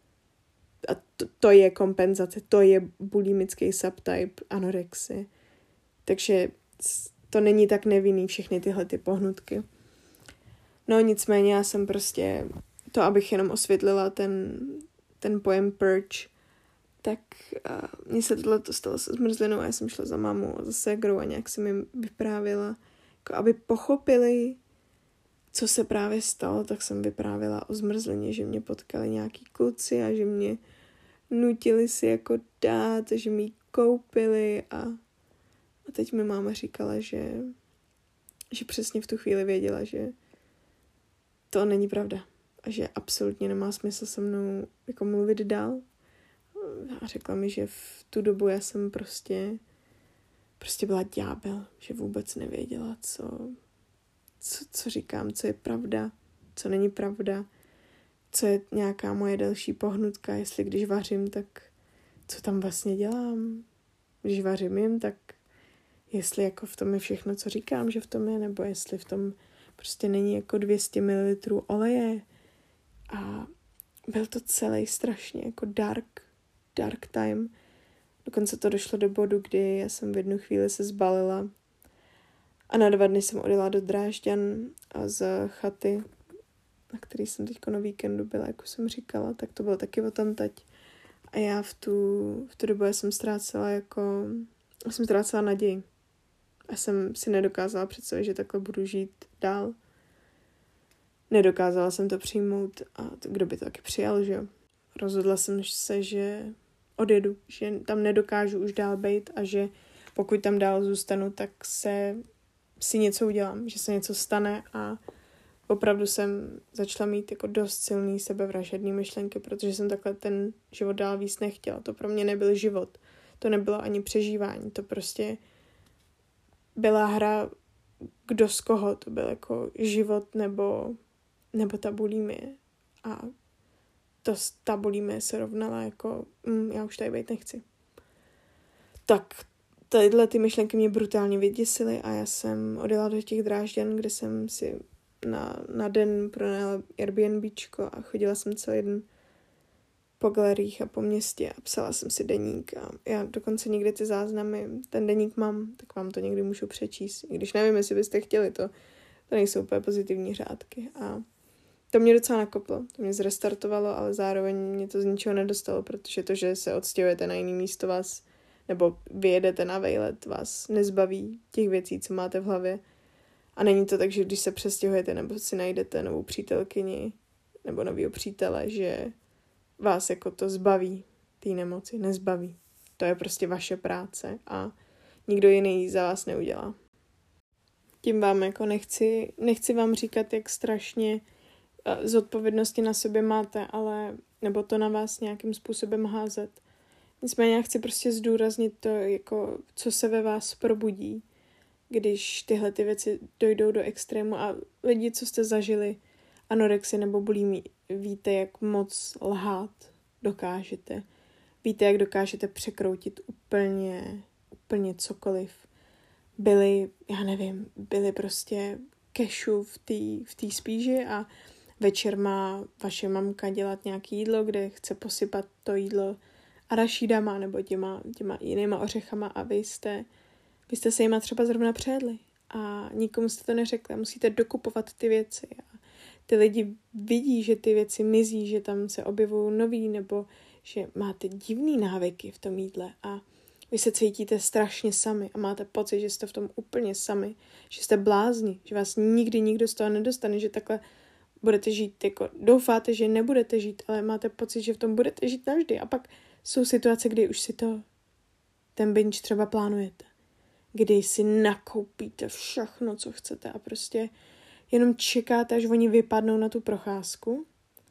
A to, to je kompenzace, to je bulimický subtype anorexie. Takže to není tak nevinný všechny tyhle ty pohnutky. No nicméně já jsem prostě, to abych jenom osvětlila ten, ten pojem purge, tak uh, mně se tohle stalo se zmrzlinou a já jsem šla za mámou a za ségrou a nějak jsem jim vyprávěla, jako aby pochopili, co se právě stalo, tak jsem vyprávěla o zmrzlině, že mě potkali nějaký kluci a že mě nutili si jako dát, že mi ji koupili a, a teď mi máma říkala, že, že přesně v tu chvíli věděla, že to není pravda a že absolutně nemá smysl se mnou jako mluvit dál. A řekla mi, že v tu dobu já jsem prostě prostě byla ďábel, že vůbec nevěděla, co, co, co říkám, co je pravda, co není pravda, co je nějaká moje další pohnutka, jestli když vařím, tak co tam vlastně dělám. Když vařím jim, tak jestli jako v tom je všechno, co říkám, že v tom je, nebo jestli v tom prostě není jako dvě stě mililitrů oleje. A byl to celý strašně jako dark, dark time. Dokonce to došlo do bodu, kdy já jsem v jednu chvíli se zbalila a na dva dny jsem odjela do Drážďan a z chaty, na který jsem teďko na víkendu byla, jak už jsem říkala, tak to bylo taky o tam teď. A já v tu, v tu dobu já jsem ztrácela jako, já jsem ztrácela naději. A jsem si nedokázala představit, že takhle budu žít dál. Nedokázala jsem to přijmout a to, kdo by to taky přijal, že jo. Rozhodla jsem se, že odjedu, že tam nedokážu už dál být a že pokud tam dál zůstanu, tak se si něco udělám, že se něco stane a opravdu jsem začala mít jako dost silný sebevražedný myšlenky, protože jsem takhle ten život dál víc nechtěla. To pro mě nebyl život. To nebylo ani přežívání. To prostě byla hra kdo z koho. To byl jako život nebo, nebo ta bulimie. A to ta bulimie se rovnala jako mm, já už tady být nechci. Tak tyhle ty myšlenky mě brutálně vyděsily a já jsem odjela do těch Drážďan, kde jsem si na, na den pronajala Airbnbčko a chodila jsem celý den po galeriích a po městě a psala jsem si deník a já dokonce někdy ty záznamy, ten deník mám, tak vám to někdy můžu přečíst. I když nevím, jestli byste chtěli, to, to nejsou úplně pozitivní řádky a to mě docela nakoplo, to mě zrestartovalo, ale zároveň mě to z ničeho nedostalo, protože to, že se odstěhujete na jiný místo vás, nebo vyjedete na vejlet, vás nezbaví těch věcí, co máte v hlavě. A není to tak, že když se přestěhujete nebo si najdete novou přítelkyni nebo novýho přítele, že vás jako to zbaví té nemoci, nezbaví. To je prostě vaše práce a nikdo jiný za vás neudělá. Tím vám jako nechci, nechci vám říkat, jak strašně zodpovědnosti na sobě máte, ale nebo to na vás nějakým způsobem házet. Nicméně já chci prostě zdůraznit to, jako, co se ve vás probudí, když tyhle ty věci dojdou do extrému a lidi, co jste zažili anorexii nebo bulimii, víte, jak moc lhát dokážete. Víte, jak dokážete překroutit úplně, úplně cokoliv. Byli, já nevím, byli prostě kešu v té v té spíži a večer má vaše mamka dělat nějaké jídlo, kde chce posypat to jídlo arašídama nebo těma, těma jinýma ořechama a vy jste, vy jste se jima třeba zrovna přejedli a nikomu jste to neřekli. Musíte dokupovat ty věci a ty lidi vidí, že ty věci mizí, že tam se objevují nový nebo že máte divný návyky v tom jídle a vy se cítíte strašně sami a máte pocit, že jste v tom úplně sami, že jste blázni, že vás nikdy nikdo z toho nedostane, že takhle budete žít, jako doufáte, že nebudete žít, ale máte pocit, že v tom budete žít navždy a pak jsou situace, kdy už si to, ten binge třeba plánujete, kdy si nakoupíte všechno, co chcete a prostě jenom čekáte, až oni vypadnou na tu procházku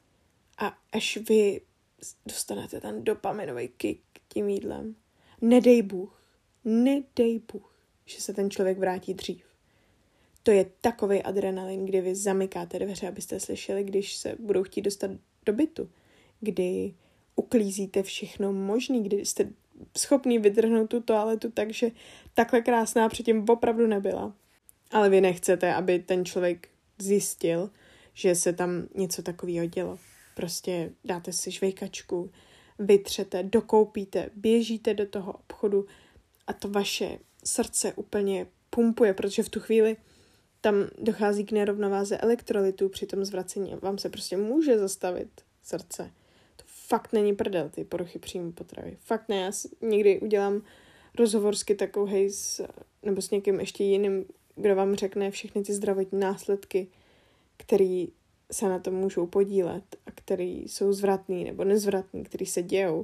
a až vy dostanete ten dopaminový kick tím jídlem. Nedej Bůh, nedej Bůh, že se ten člověk vrátí dřív. To je takovej adrenalin, kdy vy zamykáte dveře, abyste slyšeli, když se budou chtít dostat do bytu, kdy uklízíte všechno možný, kdy jste schopný vydrhnout tu toaletu, takže takhle krásná předtím opravdu nebyla. Ale vy nechcete, aby ten člověk zjistil, že se tam něco takového dělo. Prostě dáte si žvejkačku, vytřete, dokoupíte, běžíte do toho obchodu a to vaše srdce úplně pumpuje, protože v tu chvíli tam dochází k nerovnováze elektrolytů při tom zvracení. Vám se prostě může zastavit srdce. To fakt není prdel, ty poruchy příjmu potravy. Fakt ne, já někdy udělám rozhovor s Kytakou Hayes nebo s někým ještě jiným, kdo vám řekne všechny ty zdravotní následky, který se na tom můžou podílet a který jsou zvratný nebo nezvratný, který se dějou.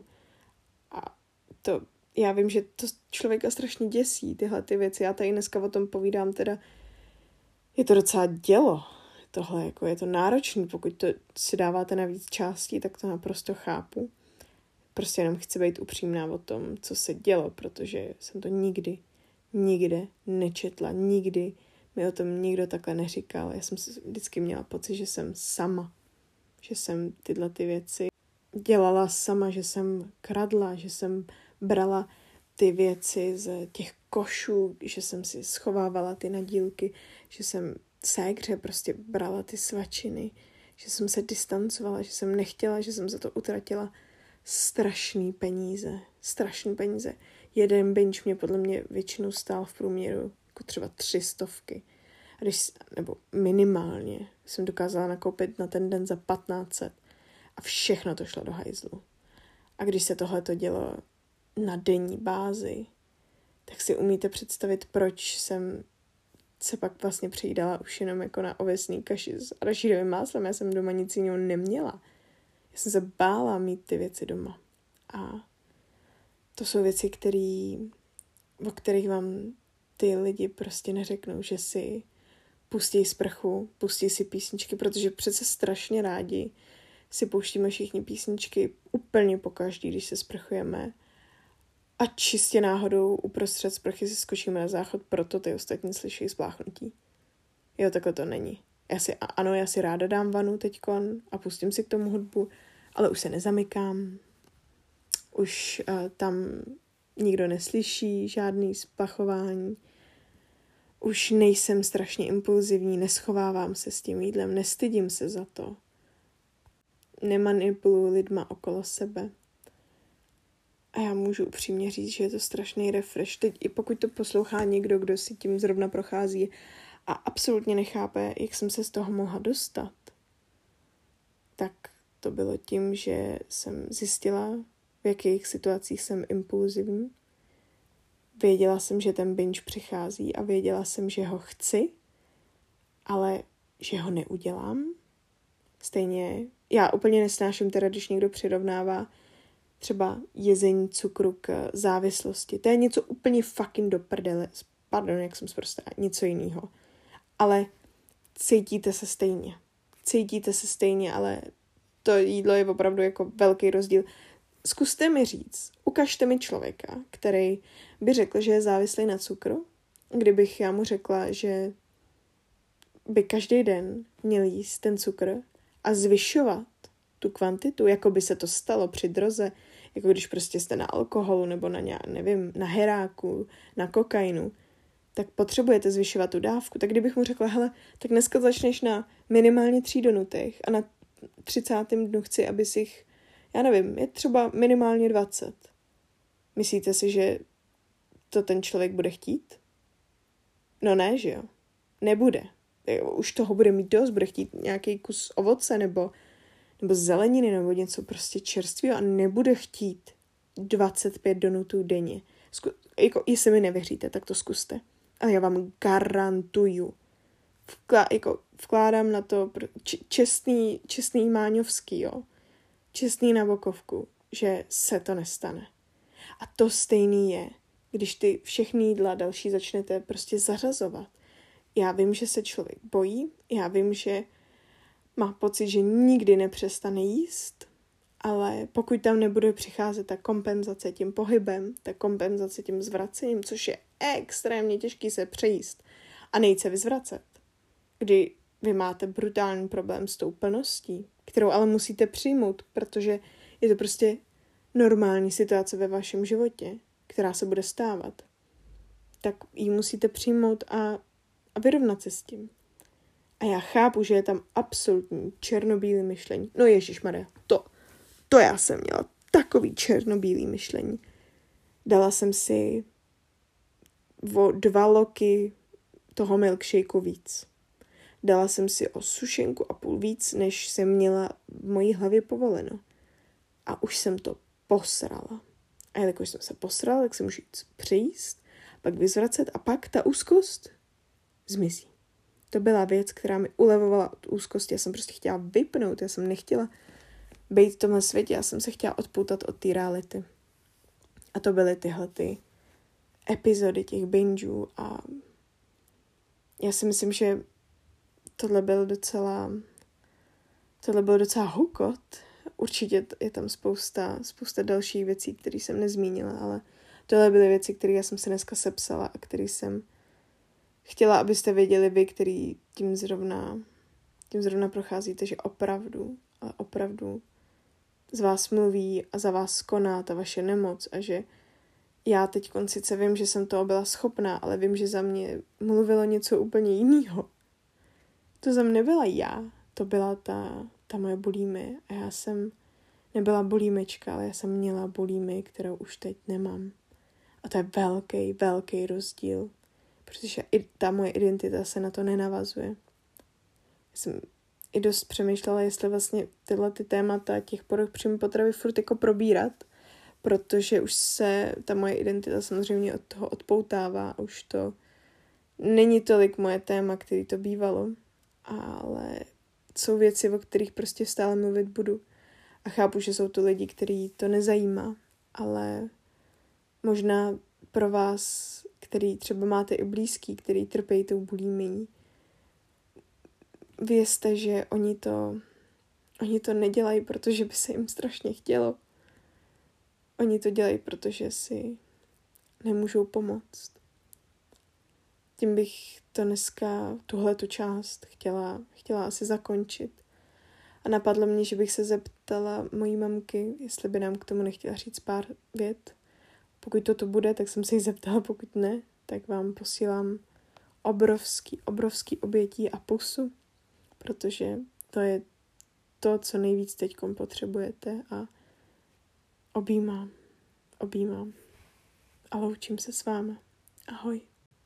A to, já vím, že to člověka strašně děsí, tyhle ty věci. Já tady dneska o tom povídám, teda je to docela dělo. Tohle jako je to náročný, pokud to si dáváte na víc částí, tak to naprosto chápu. Prostě jenom chci být upřímná o tom, co se dělo, protože jsem to nikdy, nikde nečetla, nikdy mi o tom nikdo takhle neříkal. Já jsem si vždycky měla pocit, že jsem sama, že jsem tyhle ty věci dělala sama, že jsem kradla, že jsem brala ty věci z těch košů, že jsem si schovávala ty nadílky, že jsem ségře prostě brala ty svačiny, že jsem se distancovala, že jsem nechtěla, že jsem za to utratila strašný peníze, strašný peníze. Jeden binge mě podle mě většinou stál v průměru jako třeba tři stovky. A když, nebo minimálně jsem dokázala nakoupit na ten den za patnáct set a všechno to šlo do hajzlu. A když se tohle to dělo na denní bázi, tak si umíte představit, proč jsem se pak vlastně přejídala už jenom jako na ovesný kaši s arašídovým máslem. Já jsem doma nic jiného neměla. Já jsem se bála mít ty věci doma. A to jsou věci, které o kterých vám ty lidi prostě neřeknou, že si pustí sprchu, pustí si písničky, protože přece strašně rádi si pouštíme všichni písničky úplně pokaždý, když se sprchujeme. A čistě náhodou uprostřed sprchy si skočíme na záchod, proto ty ostatní slyší spláchnutí. Jo, takhle to není. Já si, ano, já si ráda dám vanu teďkon a pustím si k tomu hudbu, ale už se nezamykám. Už uh, tam nikdo neslyší žádný splachování. Už nejsem strašně impulzivní, neschovávám se s tím jídlem, nestydím se za to. Nemanipuluji lidma okolo sebe. A já můžu upřímně říct, že je to strašný refresh. Teď i pokud to poslouchá někdo, kdo si tím zrovna prochází a absolutně nechápe, jak jsem se z toho mohla dostat, tak to bylo tím, že jsem zjistila, v jakých situacích jsem impulzivní. Věděla jsem, že ten binge přichází a věděla jsem, že ho chci, ale že ho neudělám. Stejně, já úplně nesnáším teda, když někdo přirovnává třeba jezení cukru k závislosti. To je něco úplně fucking do prdele. Pardon, jak jsem zprostá, něco jiného. Ale cítíte se stejně. Cítíte se stejně, ale to jídlo je opravdu jako velký rozdíl. Zkuste mi říct, ukažte mi člověka, který by řekl, že je závislý na cukru, kdybych já mu řekla, že by každý den měl jíst ten cukr a zvyšovat tu kvantitu, jako by se to stalo při droze, jako když prostě jste na alkoholu nebo na nějak, nevím, na heráku, na kokainu, tak potřebujete zvyšovat tu dávku. Tak kdybych mu řekla, hele, tak dneska začneš na minimálně tří donutech a na třicátém dnu chci, abys jich, já nevím, je třeba minimálně dvacet. Myslíte si, že to ten člověk bude chtít? No ne, že jo? Nebude. Už toho bude mít dost, bude chtít nějaký kus ovoce nebo, nebo zeleniny nebo něco prostě čerstvého a nebude chtít dvacet pět donutů denně. Zku, jako, jestli mi nevěříte, tak to zkuste. Ale já vám garantuju. Vklá, jako, vkládám na to č, čestný, čestný Máňovský, jo? Čestný na bokovku, že se to nestane. A to stejný je, když ty všechny jídla další začnete prostě zařazovat. Já vím, že se člověk bojí, já vím, že má pocit, že nikdy nepřestane jíst, ale pokud tam nebude přicházet ta kompenzace tím pohybem, ta kompenzace tím zvracením, což je extrémně těžký se přejíst a nejít se vyzvracet, kdy vy máte brutální problém s tou plností, kterou ale musíte přijmout, protože je to prostě normální situace ve vašem životě, která se bude stávat, tak ji musíte přijmout a, a vyrovnat se s tím. A já chápu, že je tam absolutní černobílý myšlení. No ježišmarja, to, to já jsem měla takový černobílý myšlení. Dala jsem si o dva loky toho milkshakeu víc. Dala jsem si o sušenku a půl víc, než jsem měla v mojí hlavě povoleno. A už jsem to posrala. A jelikož jsem se posrala, tak se můžu jít přejíst, pak vyzvracet a pak ta úzkost zmizí. To byla věc, která mi ulevovala od úzkosti. Já jsem prostě chtěla vypnout, já jsem nechtěla být v tomhle světě, já jsem se chtěla odpoutat od té reality. A to byly tyhle ty epizody těch bingeů a já si myslím, že tohle byl docela tohle byl docela hukot. Určitě je tam spousta, spousta dalších věcí, které jsem nezmínila, ale tohle byly věci, které já jsem si dneska sepsala a které jsem chtěla, abyste věděli vy, který tím zrovna, tím zrovna procházíte, že opravdu, ale opravdu z vás mluví a za vás koná ta vaše nemoc a že já teď sice vím, že jsem toho byla schopná, ale vím, že za mě mluvilo něco úplně jiného. To za mě nebyla já, to byla ta, ta moje bulímie a já jsem nebyla bulímečka, ale já jsem měla bulímii, kterou už teď nemám. A to je velký, velký rozdíl, protože i ta moje identita se na to nenavazuje. Já jsem i dost přemýšlela, jestli vlastně tyhle ty témata těch poruch příjmu potravy furt jako probírat, protože už se ta moje identita samozřejmě od toho odpoutává, už to není tolik moje téma, který to bývalo, ale jsou věci, o kterých prostě stále mluvit budu. A chápu, že jsou to lidi, který to nezajímá, ale možná pro vás, který třeba máte i blízký, který trpějí tou bulimií, vězte, že oni to, oni to nedělají, protože by se jim strašně chtělo. Oni to dělají, protože si nemůžou pomoct. Tím bych to dneska, tuhletu část, chtěla, chtěla asi zakončit. A napadlo mě, že bych se zeptala mojí mamky, jestli by nám k tomu nechtěla říct pár vět. Pokud toto bude, tak jsem se jí zeptala, pokud ne, tak vám posílám obrovský, obrovský obětí a pusu, protože to je to, co nejvíc teďkom potřebujete a objímám, objímám a loučím se s váma. Ahoj.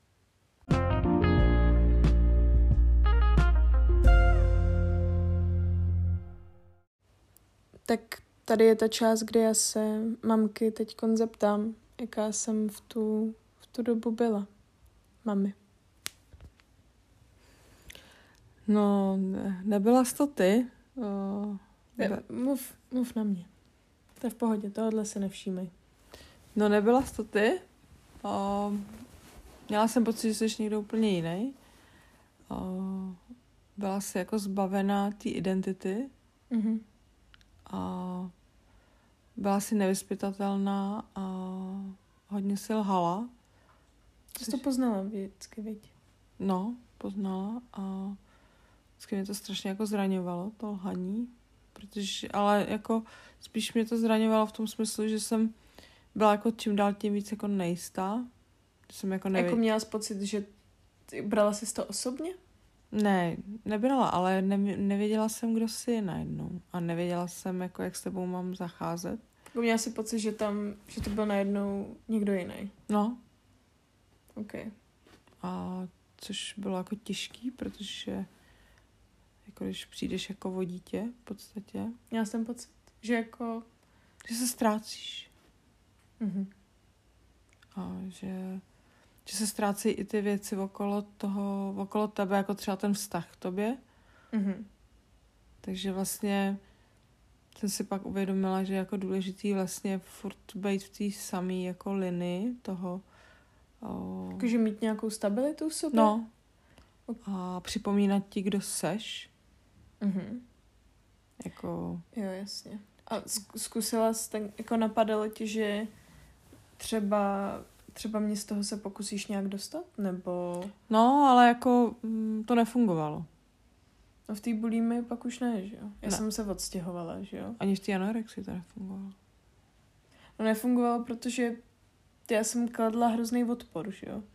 Tak tady je ta část, kde já se mamky teďkon zeptám, jaká jsem v tu, v tu dobu byla. Mami. No, ne, nebyla jsi to ty. O, ne, mluv, mluv na mě. To je v pohodě, tohle se nevšímej. No, nebyla jsi to ty. O, měla jsem pocit, že jsi někdo úplně jiný. O, byla jsi jako zbavená té identity. Mhm. A byla jsi nevyzpytatelná a hodně si lhala. Ty jsi to poznala vždycky, viď? No, poznala a vždycky mě to strašně jako zraňovalo, to lhaní. Protože, ale jako spíš mě to zraňovalo v tom smyslu, že jsem byla jako čím dál tím víc jako nejistá. Jsem jako nevěděla. Jako měla jsi pocit, že ty brala jsi to osobně? Ne, nebrala, ale ne, nevěděla jsem, kdo jsi najednou. A nevěděla jsem, jako, jak s tebou mám zacházet. Jako měla jsi pocit, že tam, že to byl najednou někdo jiný. No. OK. A což bylo jako těžký, protože jako když přijdeš jako o dítě v podstatě. Měla jsem pocit, že jako... Že se ztrácíš. Mhm. A že, že se ztrácí i ty věci okolo toho, okolo tebe, jako třeba ten vztah k tobě. Mhm. Takže vlastně jsem si pak uvědomila, že je jako důležitý vlastně furt být v té samé jako linii toho. O... Jakože mít nějakou stabilitu v sobě? No. A připomínat ti, kdo seš. Mhm. Jako... Jo, jasně. A zkusila jsi, tak, jako napadalo ti, že třeba, třeba mě z toho se pokusíš nějak dostat? Nebo... No, ale jako mm, to nefungovalo. No v té bulími pak už ne, že jo? Já ne. jsem se odstěhovala, že jo? Ani v té anorexii to nefungovalo. No nefungovalo, protože já jsem kladla hrozný odpor, že jo?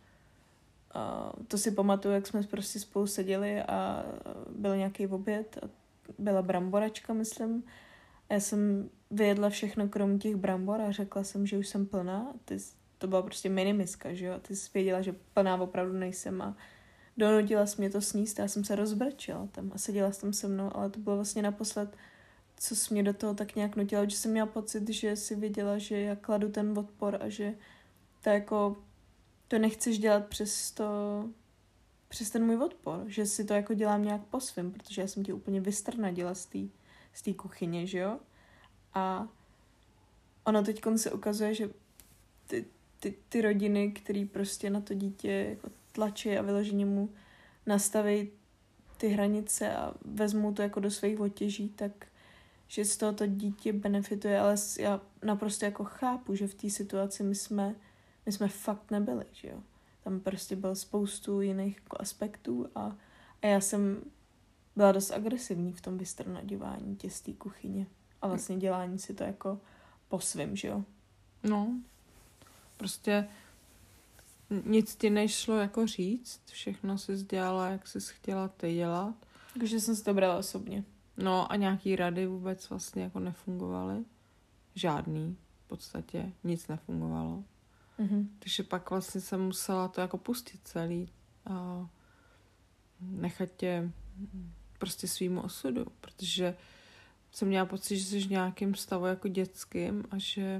A to si pamatuju, jak jsme prostě spolu seděli a byl nějaký oběd a byla bramboračka, myslím. A já jsem vyjedla všechno krom těch brambor a řekla jsem, že už jsem plná. A ty, to byla prostě minimiska, že jo? A ty jsi věděla, že plná opravdu nejsem a donutila jsi mě to sníst a já jsem se rozbrčela tam a seděla jsi tam se mnou, ale to bylo vlastně naposled, co jsi mě do toho tak nějak nutila, že jsem měla pocit, že si věděla, že já kladu ten odpor a že to jako, to nechceš dělat přes to, přes ten můj odpor, že si to jako dělám nějak po svým, protože já jsem tě úplně vystrnadila z té z té kuchyně, že jo? A ono teďkon se ukazuje, že ty, ty, ty rodiny, který prostě na to dítě jako tlačí a vyloženě mu nastaví ty hranice a vezmou to jako do svých otěží, tak že z toho to dítě benefituje, ale já naprosto jako chápu, že v té situaci my jsme, my jsme fakt nebyli, že jo. Tam prostě bylo spoustu jiných jako aspektů a, a já jsem byla dost agresivní v tom vystrnaďování tě z té kuchyně a vlastně dělání si to jako po svým, že jo. No, prostě nic ti nešlo jako říct, všechno jsi dělala, jak jsi chtěla ty dělat. Takže jsem si to brala osobně. No a nějaký rady vůbec vlastně jako nefungovaly. Žádný, v podstatě nic nefungovalo. Mm-hmm. Takže pak vlastně jsem musela to jako pustit celý a nechat tě prostě svýmu osudu, protože jsem měla pocit, že jsi v nějakém stavu jako dětským a že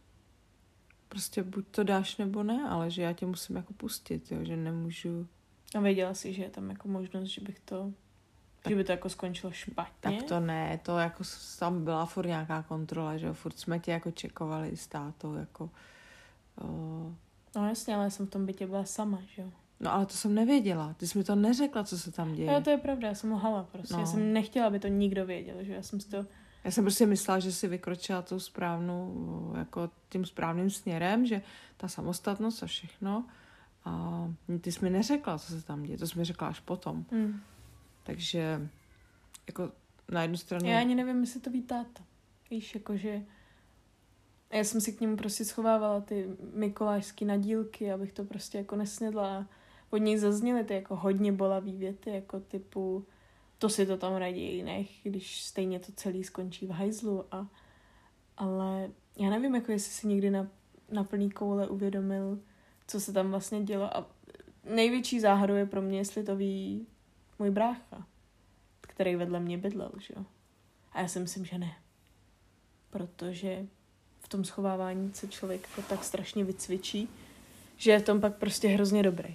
prostě buď to dáš nebo ne, ale že já tě musím jako pustit, jo, že nemůžu. A věděla jsi, že je tam jako možnost, že bych to, tak, že by to jako skončilo špatně? Tak to ne, to jako tam byla furt nějaká kontrola, že jo, furt jsme tě jako čekovali s tátou, jako o, No jasně, ale já jsem v tom bytě byla sama, že jo. No ale to jsem nevěděla. Ty jsi mi to neřekla, co se tam děje. No to je pravda, já jsem lhala prostě. No. Já jsem nechtěla, aby to nikdo věděl, že já jsem si to... Já jsem prostě myslela, že jsi vykročila tou správnou, jako tím správným směrem, že ta samostatnost a všechno. A ty jsi mi neřekla, co se tam děje. To jsi mi řekla až potom. Hmm. Takže jako na jednu stranu... Já ani nevím, jestli to ví táta. Víš, jakože... Já jsem si k němu prostě schovávala ty mikolášský nadílky, abych to prostě jako nesnědla. Od něj zazněly ty jako hodně bolavý věty, jako typu to si to tam raději nech, když stejně to celý skončí v hajzlu. A, ale já nevím, jako jestli si někdy na, na plný koule uvědomil, co se tam vlastně dělo. A největší záhadou je pro mě, jestli to ví můj brácha, který vedle mě bydlel, že jo. A já si myslím, že ne. Protože v tom schovávání se člověk jako tak strašně vycvičí, že je v tom pak prostě hrozně dobrý.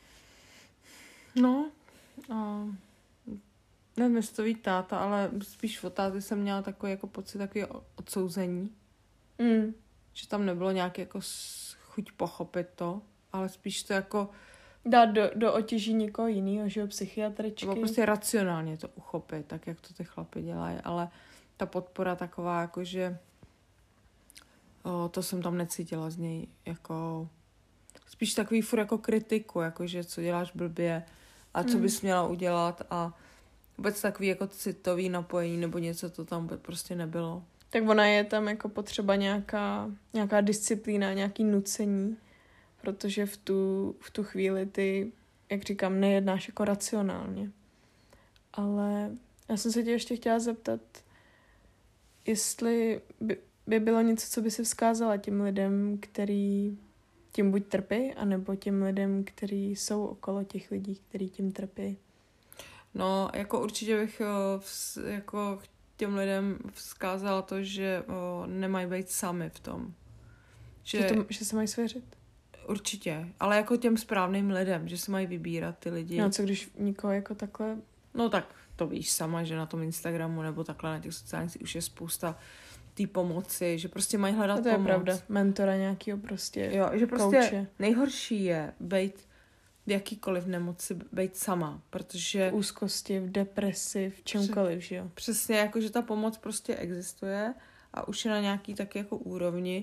No, a nevím, jestli to ví táta, ale spíš od táty jsem měla takový jako pocit, takový odsouzení. Mm. Že tam nebylo nějaký jako chuť pochopit to, ale spíš to jako... Dát do, do otěží někoho jiného, že jo, psychiatričky. Nebo prostě racionálně to uchopit, tak jak to ty chlapy dělají, ale ta podpora taková, jako že o, to jsem tam necítila z něj, jako spíš takový furt jako kritiku, jako že co děláš blbě a co bys měla udělat a vůbec takový jako citový napojení nebo něco, to tam prostě nebylo. Tak ona je tam jako potřeba nějaká, nějaká disciplína, nějaký nucení, protože v tu, v tu chvíli ty, jak říkám, nejednáš jako racionálně. Ale já jsem se tě ještě chtěla zeptat, jestli by, by bylo něco, co by si vzkázala těm lidem, který tím buď trpí, anebo těm lidem, kteří jsou okolo těch lidí, kteří tím trpí. No, jako určitě bych jako těm lidem vzkázala to, že o, nemají být sami v tom. Že, že, to, že se mají svěřit? Určitě, ale jako těm správným lidem, že se mají vybírat ty lidi. No co když nikoho jako takhle... No tak to víš sama, že na tom Instagramu nebo takhle na těch sociálních už je spousta té pomoci, že prostě mají hledat pomoc. To je pomoc. Pravda, mentora nějakého prostě, jo, že prostě kouče. Nejhorší je být v jakýkoliv nemoci, být sama, protože... V úzkosti, v depresi, v čemkoliv, že jo. Přesně, jako že ta pomoc prostě existuje a už je na nějaký taky jako úrovni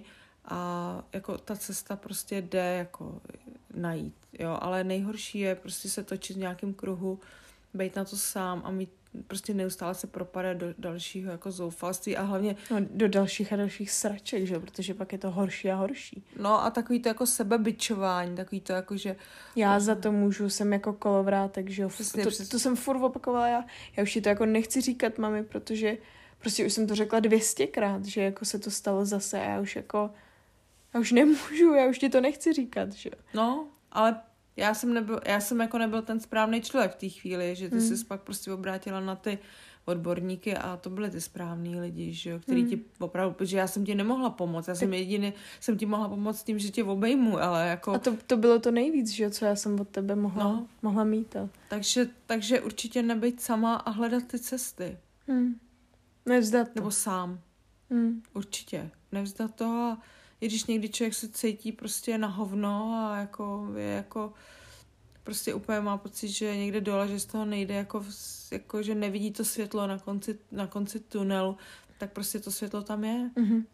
a jako ta cesta prostě jde jako najít, jo, ale nejhorší je prostě se točit v nějakém kruhu, být na to sám a mít prostě neustále se propadat do dalšího jako zoufalství a hlavně... No, do dalších a dalších sraček, že? Protože pak je to horší a horší. No a takový to jako sebebičování, takový to jako, že... Já za to můžu, jsem jako kolovrátek, že jo. Přesně, to, přesně. to jsem furt opakovala, já, já už ti to jako nechci říkat mami, protože prostě už jsem to řekla dvěstěkrát, že jako se to stalo zase a já už jako... Já už nemůžu, já už ti to nechci říkat, že jo. No, ale... Já jsem, nebyl, já jsem jako nebyl ten správný člověk v té chvíli, že ty hmm. jsi pak prostě obrátila na ty odborníky a to byly ty správný lidi, že jo, který hmm. ti opravdu, protože já jsem ti nemohla pomoct, já jsem tak... jediný, jsem ti mohla pomoct tím, že tě obejmu, ale jako... A to, to bylo to nejvíc, že jo, co já jsem od tebe mohla, no. mohla mít. A... Takže, takže určitě nebejt sama a hledat ty cesty. Hmm. Nevzdat to. Nebo sám. Hmm. Určitě. Nevzdat to a i když někdy člověk se cítí prostě na hovno a jako je jako prostě úplně má pocit, že někde dole, že z toho nejde, jako, jako že nevidí to světlo na konci, na konci tunelu, tak prostě to světlo tam je. Mm-hmm.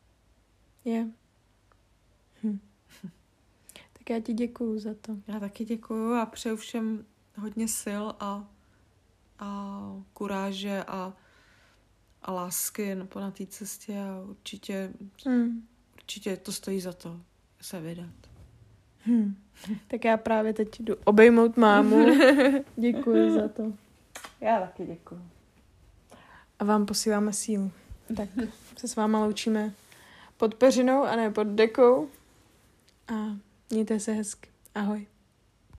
Je. Hm. Tak já ti děkuju za to. Já taky děkuju a přeju všem hodně sil a, a kuráže a, a lásky na, na té cestě a určitě mm. Určitě to stojí za to se vydat. Hmm. Tak já právě teď jdu obejmout mámu. Děkuji za to. Já taky děkuji. A vám posíláme sílu. Tak se s váma loučíme pod peřinou a ne pod dekou. A mějte se hezky. Ahoj.